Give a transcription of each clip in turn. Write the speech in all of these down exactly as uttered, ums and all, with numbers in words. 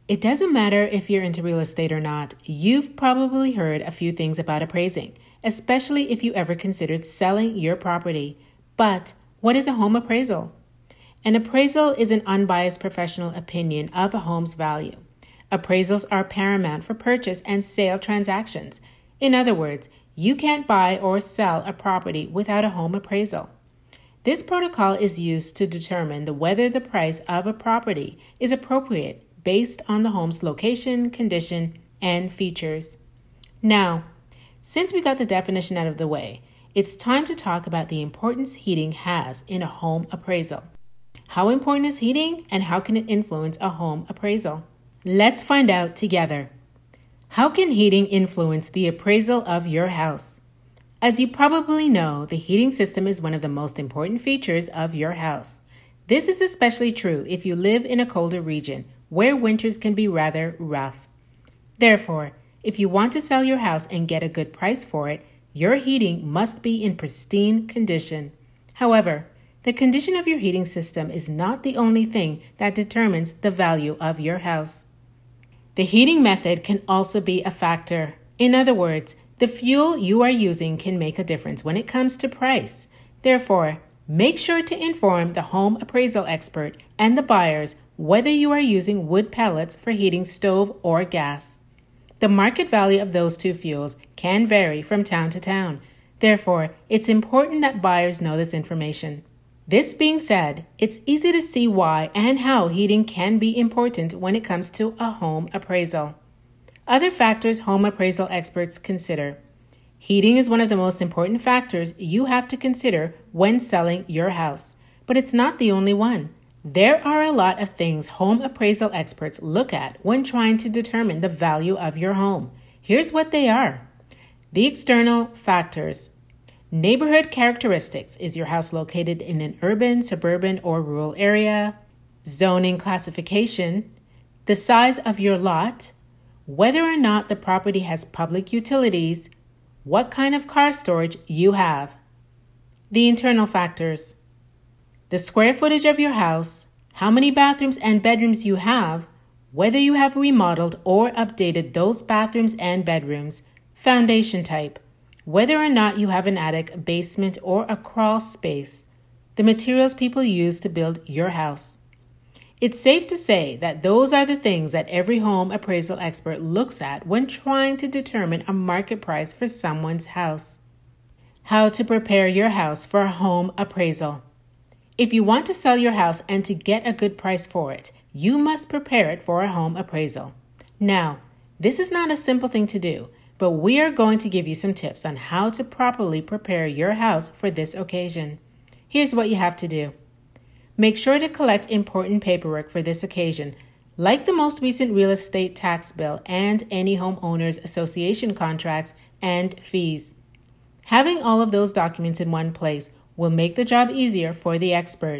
It doesn't matter if you're into real estate or not, you've probably heard a few things about appraising, especially if you ever considered selling your property. But what is a home appraisal? An appraisal is an unbiased professional opinion of a home's value. Appraisals are paramount for purchase and sale transactions. In other words, you can't buy or sell a property without a home appraisal. This protocol is used to determine the whether the price of a property is appropriate based on the home's location, condition, and features. Now, since we got the definition out of the way, it's time to talk about the importance heating has in a home appraisal. How important is heating and how can it influence a home appraisal? Let's find out together. How can heating influence the appraisal of your house? As you probably know, the heating system is one of the most important features of your house. This is especially true if you live in a colder region where winters can be rather rough. Therefore, if you want to sell your house and get a good price for it, your heating must be in pristine condition. However, the condition of your heating system is not the only thing that determines the value of your house. The heating method can also be a factor. In other words, the fuel you are using can make a difference when it comes to price. Therefore, make sure to inform the home appraisal expert and the buyers whether you are using wood pellets for heating stove or gas. The market value of those two fuels can vary from town to town. Therefore, it's important that buyers know this information. This being said, it's easy to see why and how heating can be important when it comes to a home appraisal. Other factors home appraisal experts consider. Heating is one of the most important factors you have to consider when selling your house, but it's not the only one. There are a lot of things home appraisal experts look at when trying to determine the value of your home. Here's what they are. The external factors. Neighborhood characteristics. Is your house located in an urban, suburban, or rural area? Zoning classification. The size of your lot. Whether or not the property has public utilities. What kind of car storage you have. The internal factors. The square footage of your house, how many bathrooms and bedrooms you have, whether you have remodeled or updated those bathrooms and bedrooms, foundation type, whether or not you have an attic, basement, or a crawl space, the materials people use to build your house. It's safe to say that those are the things that every home appraisal expert looks at when trying to determine a market price for someone's house. How to prepare your house for a home appraisal. If you want to sell your house and to get a good price for it, you must prepare it for a home appraisal. Now, this is not a simple thing to do, but we are going to give you some tips on how to properly prepare your house for this occasion. Here's what you have to do. Make sure to collect important paperwork for this occasion, like the most recent real estate tax bill and any homeowners association contracts and fees. Having all of those documents in one place will make the job easier for the expert.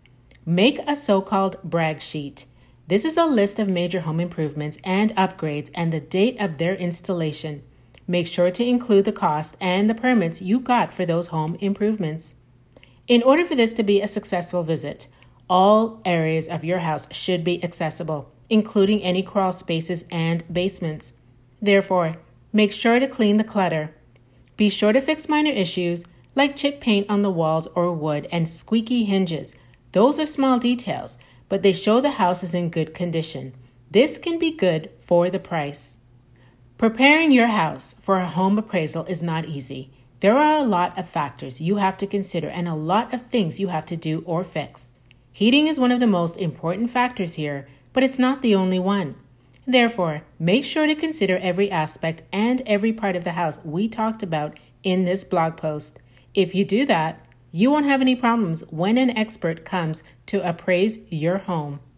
Make a so-called brag sheet. This is a list of major home improvements and upgrades and the date of their installation. Make sure to include the cost and the permits you got for those home improvements. In order for this to be a successful visit, all areas of your house should be accessible, including any crawl spaces and basements. Therefore, make sure to clean the clutter. Be sure to fix minor issues like chip paint on the walls or wood and squeaky hinges. Those are small details, but they show the house is in good condition. This can be good for the price. Preparing your house for a home appraisal is not easy. There are a lot of factors you have to consider and a lot of things you have to do or fix. Heating is one of the most important factors here, but it's not the only one. Therefore, make sure to consider every aspect and every part of the house we talked about in this blog post. If you do that, you won't have any problems when an expert comes to appraise your home.